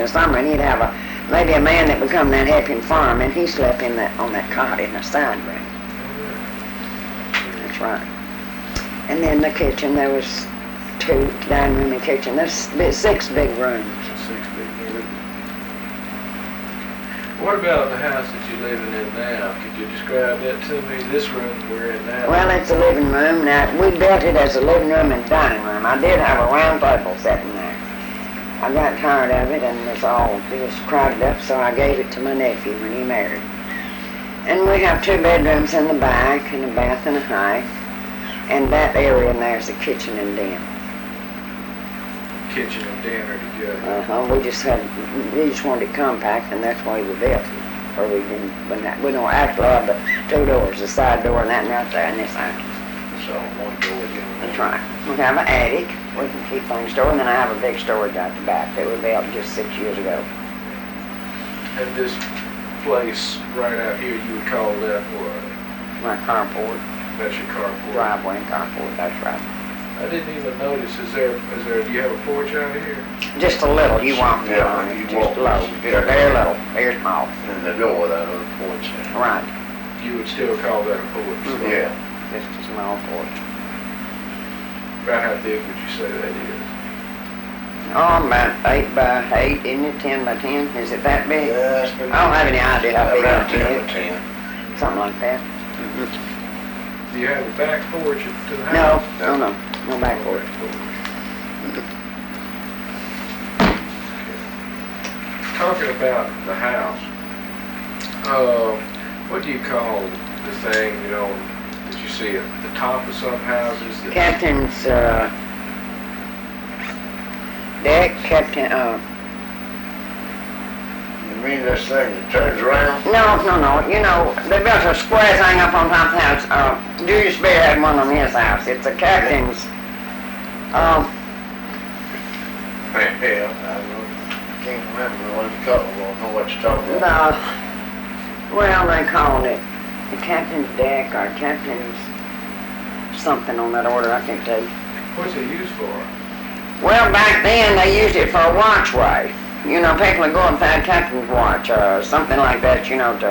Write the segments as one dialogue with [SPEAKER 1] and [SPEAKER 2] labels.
[SPEAKER 1] the summer, and he'd have maybe a man that would come there and help him farm, and he slept on that cot in the side room. That's right. And then the kitchen, there was 2 dining room and kitchen. There's 6 big rooms.
[SPEAKER 2] 6 big rooms. What about the house that you're living in now? Could you describe that to me? This room we're in now.
[SPEAKER 1] Well, it's a living room. Now, we built it as a living room and dining room. I did have a round table sitting there. I got tired of it, and it was crowded up, so I gave it to my nephew when he married. And we have 2 bedrooms in the back, and a bath and a half. And that area in there is the kitchen and den.
[SPEAKER 2] Kitchen and den are together.
[SPEAKER 1] We just wanted it compact, and that's why we built it. Or we don't actually have the 2 doors, the side door and that right there, and this side.
[SPEAKER 2] It's all one door.
[SPEAKER 1] That's right. We have an attic. We can keep things stored, and then I have a big storage out the back that we built just 6 years ago.
[SPEAKER 2] And this place right out here, you would call that what?
[SPEAKER 1] My carport.
[SPEAKER 2] That's your carport.
[SPEAKER 1] Driveway and carport, that's right.
[SPEAKER 2] I didn't even notice, do you have a porch out here?
[SPEAKER 1] Just a little, you walk down on it, just low, very little, very small.
[SPEAKER 3] And the door without a porch.
[SPEAKER 1] Right.
[SPEAKER 2] You would still call that a porch?
[SPEAKER 1] Mm-hmm.
[SPEAKER 3] Yeah.
[SPEAKER 1] Just a small porch.
[SPEAKER 2] About how big would you say that is?
[SPEAKER 1] Oh, about 8 by 8, isn't it? 10 by 10? Is it that big?
[SPEAKER 3] Yeah,
[SPEAKER 1] I don't have any idea how big
[SPEAKER 3] around
[SPEAKER 1] it
[SPEAKER 3] 10
[SPEAKER 1] is.
[SPEAKER 3] by 10.
[SPEAKER 1] Something like that.
[SPEAKER 2] Do you have a back porch to the house?
[SPEAKER 1] No back porch.
[SPEAKER 2] Talking about the house, what do you call the thing, that you see at the top of some houses?
[SPEAKER 1] Captain's deck,
[SPEAKER 3] You mean this thing that turns around?
[SPEAKER 1] No. They built a square thing up on top of the house. Julius Bear had one on his house. It's a captain's,
[SPEAKER 3] Yeah, I can't remember what it's called. I don't know what you're talking about.
[SPEAKER 1] well, they called it the captain's deck or captain's something on that order, I can't tell you.
[SPEAKER 2] What's it used for?
[SPEAKER 1] Well, back then they used it for a watchway. People would go and find captain's watch or something like that,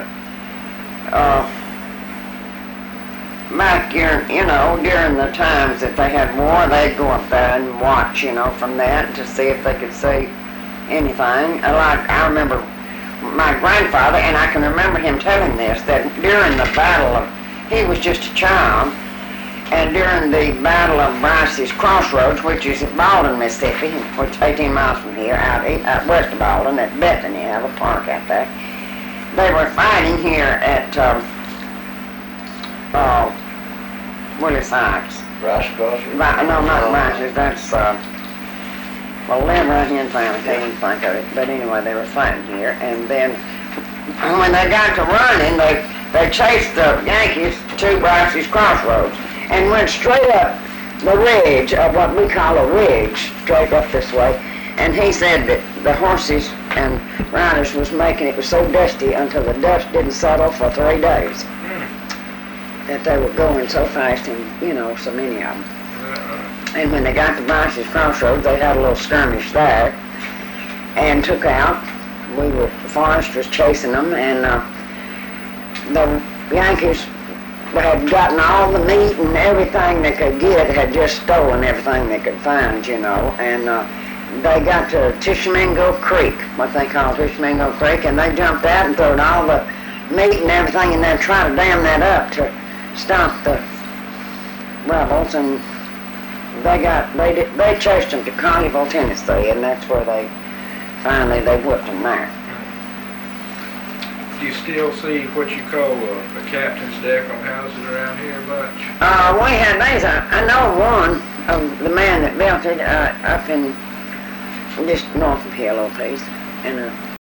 [SPEAKER 1] back during the times that they had war, they'd go up there and watch, from that to see if they could see anything. Like, I remember my grandfather, and I can remember him telling this, that during the battle he was just a child, and during the Battle of Bryce's Crossroads, which is at Baldwin, Mississippi, which is 18 miles from here, out west of Baldwin, at Bethany, have a park out there. They were fighting here at Willis Heights.
[SPEAKER 3] Rice Crossroads?
[SPEAKER 1] No, not Bryce's. That's live right here in town. I can't even think of it. But anyway, they were fighting here, and then when they got to running, they chased the Yankees to Bryce's Crossroads and went straight up the ridge of what we call a ridge, straight up this way. And he said that the horses and riders was so dusty until the dust didn't settle for 3 days. That they were going so fast, and so many of them. And when they got to Bryce's Crossroads, they had a little skirmish there and took out. The foresters chasing them, and the Yankees had gotten all the meat and everything they could get, had just stolen everything they could find, and they got to Tishomingo Creek, what they call Tishomingo Creek, and they jumped out and threw all the meat and everything, and they tried to dam that up to stop the rebels, and they chased them to Colleyville, Tennessee, and that's where they whipped them there.
[SPEAKER 2] Do you still see what you call a captain's deck on houses around here much?
[SPEAKER 1] We had these. I know one of the man that built it up in just north of here a little piece, in a